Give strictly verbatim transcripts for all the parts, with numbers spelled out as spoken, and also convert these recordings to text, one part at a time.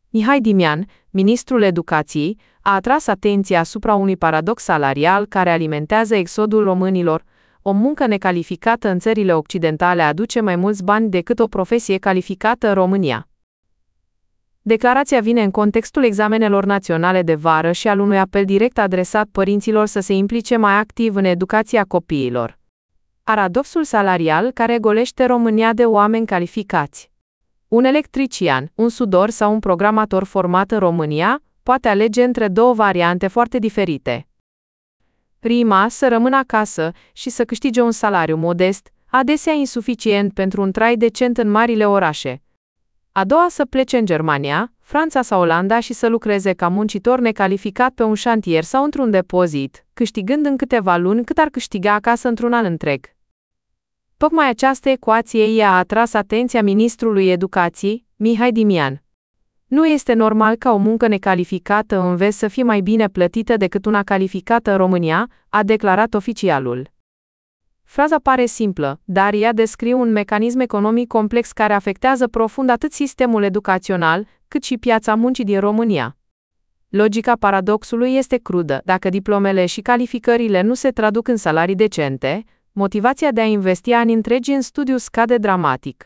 Mihai Dimian, ministrul educației, a atras atenția asupra unui paradox salarial care alimentează exodul românilor. O muncă necalificată în țările occidentale aduce mai mulți bani decât o profesie calificată în România. Declarația vine în contextul examenelor naționale de vară și al unui apel direct adresat părinților să se implice mai activ în educația copiilor. Paradoxul salarial care golește România de oameni calificați. Un electrician, un sudor sau un programator format în România poate alege între două variante foarte diferite. Prima, să rămână acasă și să câștige un salariu modest, adesea insuficient pentru un trai decent în marile orașe. A doua, să plece în Germania, Franța sau Olanda și să lucreze ca muncitor necalificat pe un șantier sau într-un depozit, câștigând în câteva luni cât ar câștiga acasă într-un an întreg. Tocmai această ecuație i-a atras atenția ministrului educației, Mihai Dimian. Nu este normal ca o muncă necalificată în vest să fie mai bine plătită decât una calificată în România, a declarat oficialul. Fraza pare simplă, dar ea descrie un mecanism economic complex care afectează profund atât sistemul educațional, cât și piața muncii din România. Logica paradoxului este crudă. Dacă diplomele și calificările nu se traduc în salarii decente, motivația de a investi ani întregi în studiu scade dramatic.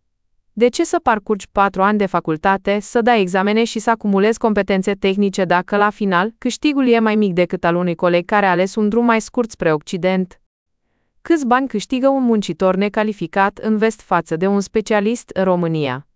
De ce să parcurgi patru ani de facultate, să dai examene și să acumulezi competențe tehnice dacă la final câștigul e mai mic decât al unui coleg care a ales un drum mai scurt spre Occident? Câți bani câștigă un muncitor necalificat în vest față de un specialist în România?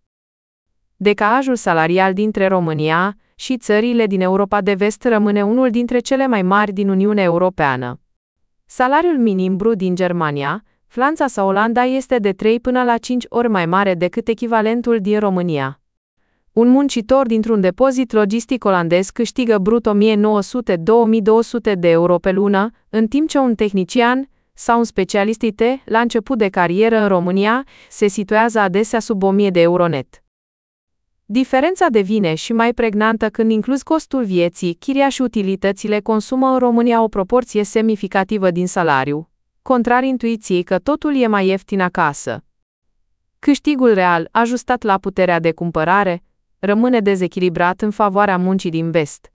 Decalajul salarial dintre România și țările din Europa de vest rămâne unul dintre cele mai mari din Uniunea Europeană. Salariul minim brut din Germania, Franța sau Olanda este de trei până la cinci ori mai mare decât echivalentul din România. Un muncitor dintr-un depozit logistic olandez câștigă brut o mie nouă sute - două mii două sute de euro pe lună, în timp ce un tehnician sau un specialist I T, la început de carieră în România, se situează adesea sub o mie de euro net. Diferența devine și mai pregnantă când incluzi costul vieții, chiria și utilitățile consumă în România o proporție semnificativă din salariu, contrar intuiției că totul e mai ieftin acasă. Câștigul real, ajustat la puterea de cumpărare, rămâne dezechilibrat în favoarea muncii din vest.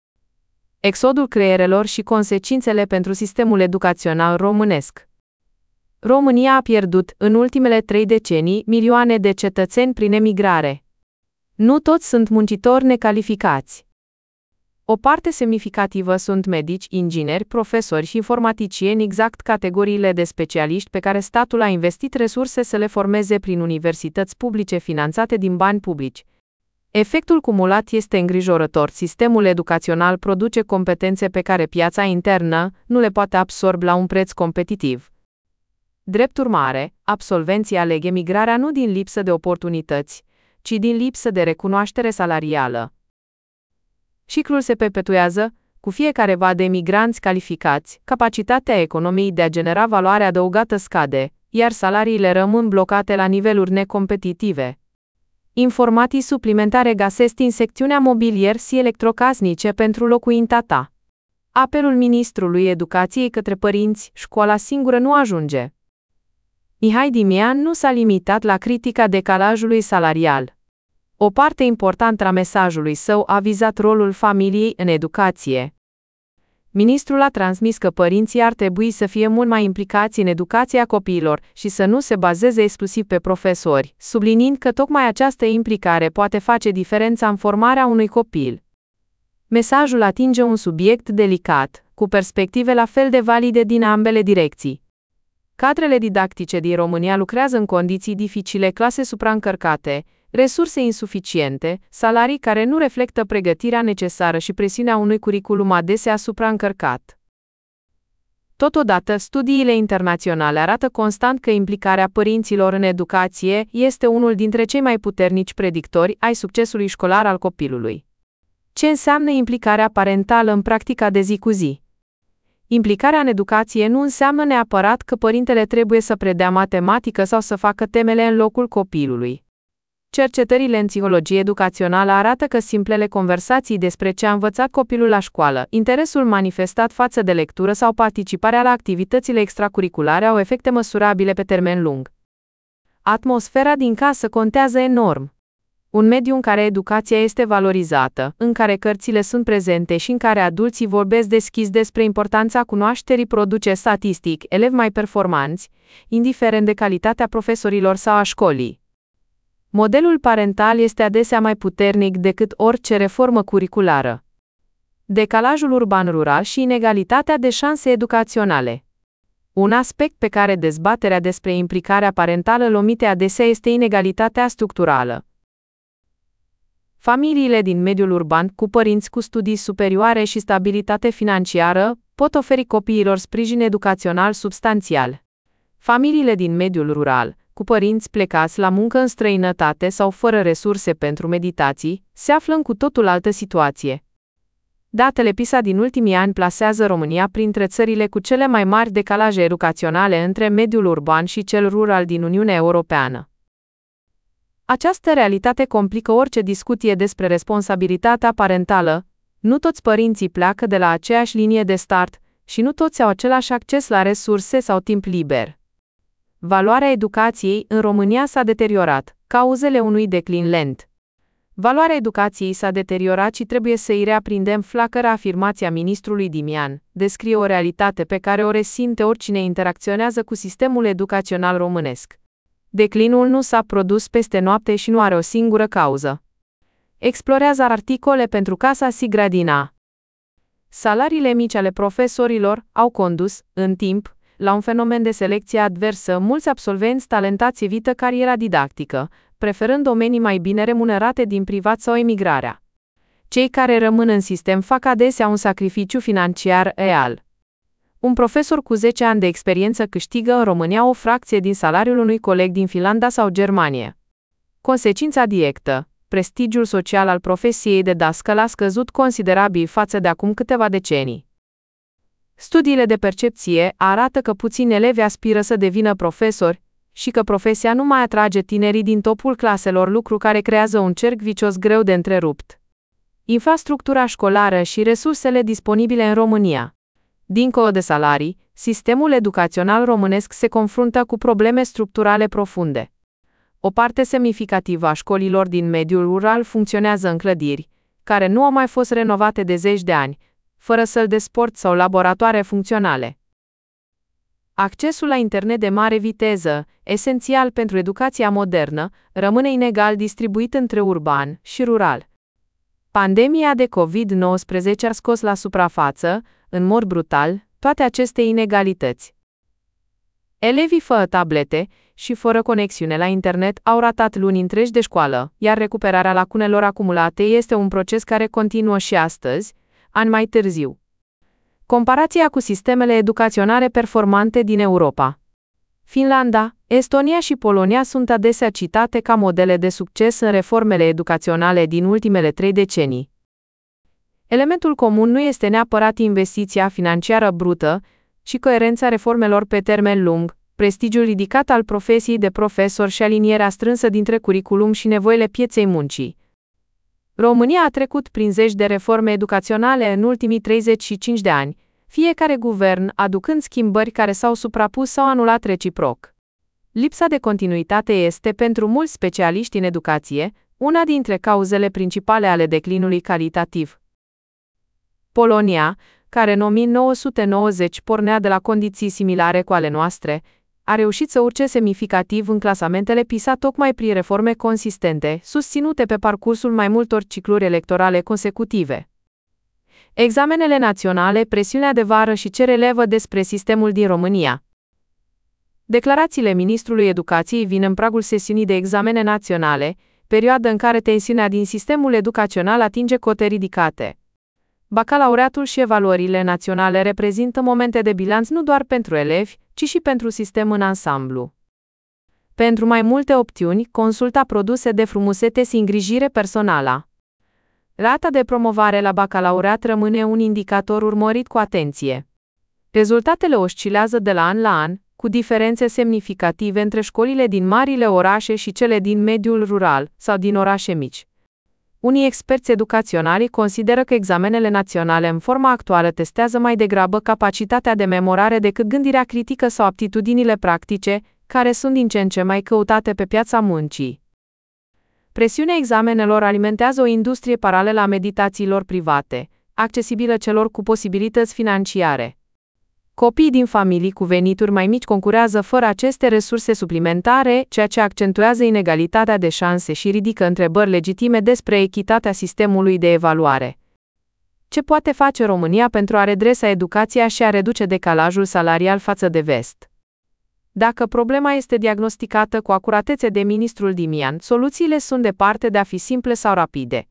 Exodul creierelor și consecințele pentru sistemul educațional românesc. România a pierdut, în ultimele trei decenii, milioane de cetățeni prin emigrare. Nu toți sunt muncitori necalificați. O parte semnificativă sunt medici, ingineri, profesori și informaticieni, exact categoriile de specialiști pe care statul a investit resurse să le formeze prin universități publice finanțate din bani publici. Efectul cumulat este îngrijorător. Sistemul educațional produce competențe pe care piața internă nu le poate absorbi la un preț competitiv. Drept urmare, absolvenții aleg emigrarea nu din lipsă de oportunități, ci din lipsă de recunoaștere salarială. Ciclul se perpetuează, cu fiecare val de emigranți calificați, capacitatea economiei de a genera valoare adăugată scade, iar salariile rămân blocate la niveluri necompetitive. Informații suplimentare găsesc în secțiunea mobilier și electrocasnice pentru locuința ta. Apelul ministrului educației către părinți, școala singură nu ajunge. Mihai Dimian nu s-a limitat la critica decalajului salarial. O parte importantă a mesajului său a vizat rolul familiei în educație. Ministrul a transmis că părinții ar trebui să fie mult mai implicați în educația copiilor și să nu se bazeze exclusiv pe profesori, subliniind că tocmai această implicare poate face diferența în formarea unui copil. Mesajul atinge un subiect delicat, cu perspective la fel de valide din ambele direcții. Cadrele didactice din România lucrează în condiții dificile, clase supraîncărcate, resurse insuficiente, salarii care nu reflectă pregătirea necesară și presiunea unui curriculum adesea supraîncărcat. Totodată, studiile internaționale arată constant că implicarea părinților în educație este unul dintre cei mai puternici predictori ai succesului școlar al copilului. Ce înseamnă implicarea parentală în practica de zi cu zi? Implicarea în educație nu înseamnă neapărat că părintele trebuie să predea matematică sau să facă temele în locul copilului. Cercetările în psihologie educațională arată că simplele conversații despre ce a învățat copilul la școală, interesul manifestat față de lectură sau participarea la activitățile extracurriculare au efecte măsurabile pe termen lung. Atmosfera din casă contează enorm. Un mediu în care educația este valorizată, în care cărțile sunt prezente și în care adulții vorbesc deschis despre importanța cunoașterii produce statistic elevi mai performanți, indiferent de calitatea profesorilor sau a școlii. Modelul parental este adesea mai puternic decât orice reformă curriculară. Decalajul urban-rural și inegalitatea de șanse educaționale. Un aspect pe care dezbaterea despre implicarea parentală îl omite adesea este inegalitatea structurală. Familiile din mediul urban, cu părinți cu studii superioare și stabilitate financiară, pot oferi copiilor sprijin educațional substanțial. Familiile din mediul rural, cu părinți plecați la muncă în străinătate sau fără resurse pentru meditații, se află în cu totul altă situație. Datele PISA din ultimii ani plasează România printre țările cu cele mai mari decalaje educaționale între mediul urban și cel rural din Uniunea Europeană. Această realitate complică orice discuție despre responsabilitatea parentală. Nu toți părinții pleacă de la aceeași linie de start și nu toți au același acces la resurse sau timp liber. Valoarea educației în România s-a deteriorat, cauzele unui declin lent. Valoarea educației s-a deteriorat și trebuie să îi reaprindem flacăra afirmația ministrului Dimian, descrie o realitate pe care o resimte oricine interacționează cu sistemul educațional românesc. Declinul nu s-a produs peste noapte și nu are o singură cauză. Explorează articole pentru Casa Sigradina. Salariile mici ale profesorilor au condus, în timp, la un fenomen de selecție adversă. Mulți absolvenți talentați evită cariera didactică, preferând domenii mai bine remunerate din privat sau emigrarea. Cei care rămân în sistem fac adesea un sacrificiu financiar real. Un profesor cu zece ani de experiență câștigă în România o fracție din salariul unui coleg din Finlanda sau Germania. Consecința directă: prestigiul social al profesiei de dascăl a scăzut considerabil față de acum câteva decenii. Studiile de percepție arată că puțini elevi aspiră să devină profesori și că profesia nu mai atrage tinerii din topul claselor, lucru care creează un cerc vicios greu de întrerupt. Infrastructura școlară și resursele disponibile în România. Dincolo de salarii, sistemul educațional românesc se confruntă cu probleme structurale profunde. O parte semnificativă a școlilor din mediul rural funcționează în clădiri, care nu au mai fost renovate de zeci de ani, fără săli de sport sau laboratoare funcționale. Accesul la internet de mare viteză, esențial pentru educația modernă, rămâne inegal distribuit între urban și rural. Pandemia de covid nouăsprezece a scos la suprafață, în mod brutal, toate aceste inegalități. Elevii fără tablete și fără conexiune la internet au ratat luni întregi de școală, iar recuperarea lacunelor acumulate este un proces care continuă și astăzi, ani mai târziu. Comparația cu sistemele educaționale performante din Europa. Finlanda, Estonia și Polonia sunt adesea citate ca modele de succes în reformele educaționale din ultimele trei decenii. Elementul comun nu este neapărat investiția financiară brută, ci coerența reformelor pe termen lung, prestigiul ridicat al profesiei de profesor și alinierea strânsă dintre curriculum și nevoile pieței muncii. România a trecut prin zeci de reforme educaționale în ultimii treizeci și cinci de ani, fiecare guvern aducând schimbări care s-au suprapus sau anulat reciproc. Lipsa de continuitate este, pentru mulți specialiști în educație, una dintre cauzele principale ale declinului calitativ. Polonia, care în o mie nouă sute nouăzeci pornea de la condiții similare cu ale noastre, a reușit să urce semnificativ în clasamentele PISA tocmai prin reforme consistente, susținute pe parcursul mai multor cicluri electorale consecutive. Examenele naționale, presiunea de vară și ce relevă despre sistemul din România. Declarațiile ministrului educației vin în pragul sesiunii de examene naționale, perioadă în care tensiunea din sistemul educațional atinge cote ridicate. Bacalaureatul și evaluările naționale reprezintă momente de bilanț nu doar pentru elevi, ci și pentru sistem în ansamblu. Pentru mai multe opțiuni, consulta produse de frumusețe și îngrijire personală. Rata de promovare la bacalaureat rămâne un indicator urmărit cu atenție. Rezultatele oscilează de la an la an, cu diferențe semnificative între școlile din marile orașe și cele din mediul rural sau din orașe mici. Unii experți educaționali consideră că examenele naționale în forma actuală testează mai degrabă capacitatea de memorare decât gândirea critică sau aptitudinile practice, care sunt din ce în ce mai căutate pe piața muncii. Presiunea examenelor alimentează o industrie paralelă a meditațiilor private, accesibilă celor cu posibilități financiare. Copiii din familii cu venituri mai mici concurează fără aceste resurse suplimentare, ceea ce accentuează inegalitatea de șanse și ridică întrebări legitime despre echitatea sistemului de evaluare. Ce poate face România pentru a redresa educația și a reduce decalajul salarial față de vest? Dacă problema este diagnosticată cu acuratețe de ministrul Dimian, soluțiile sunt departe de a fi simple sau rapide.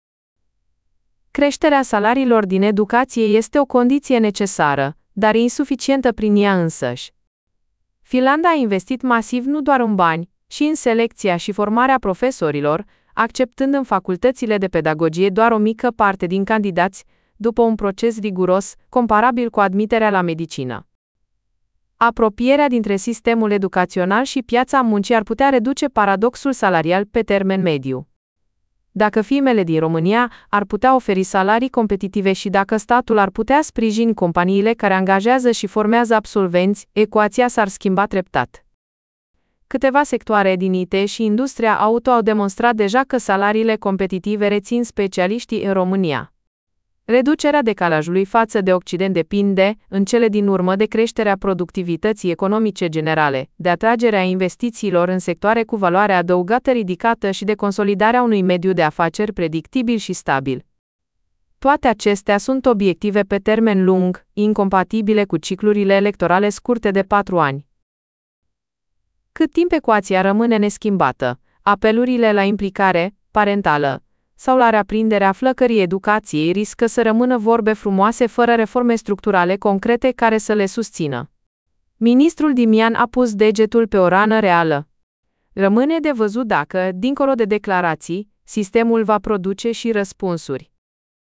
Creșterea salariilor din educație este o condiție necesară, dar insuficientă prin ea însăși. Finlanda a investit masiv nu doar în bani, ci în selecția și formarea profesorilor, acceptând în facultățile de pedagogie doar o mică parte din candidați, după un proces riguros, comparabil cu admiterea la medicină. Apropierea dintre sistemul educațional și piața muncii ar putea reduce paradoxul salarial pe termen mediu. Dacă firmele din România ar putea oferi salarii competitive și dacă statul ar putea sprijini companiile care angajează și formează absolvenți, ecuația s-ar schimba treptat. Câteva sectoare din I T și industria auto au demonstrat deja că salariile competitive rețin specialiștii în România. Reducerea decalajului față de Occident depinde, în cele din urmă, de creșterea productivității economice generale, de atragerea investițiilor în sectoare cu valoare adăugată ridicată și de consolidarea unui mediu de afaceri predictibil și stabil. Toate acestea sunt obiective pe termen lung, incompatibile cu ciclurile electorale scurte de patru ani. Cât timp ecuația rămâne neschimbată, apelurile la implicare parentală sau la reaprinderea flăcării educației riscă să rămână vorbe frumoase fără reforme structurale concrete care să le susțină. Ministrul Dimian a pus degetul pe o rană reală. Rămâne de văzut dacă, dincolo de declarații, sistemul va produce și răspunsuri.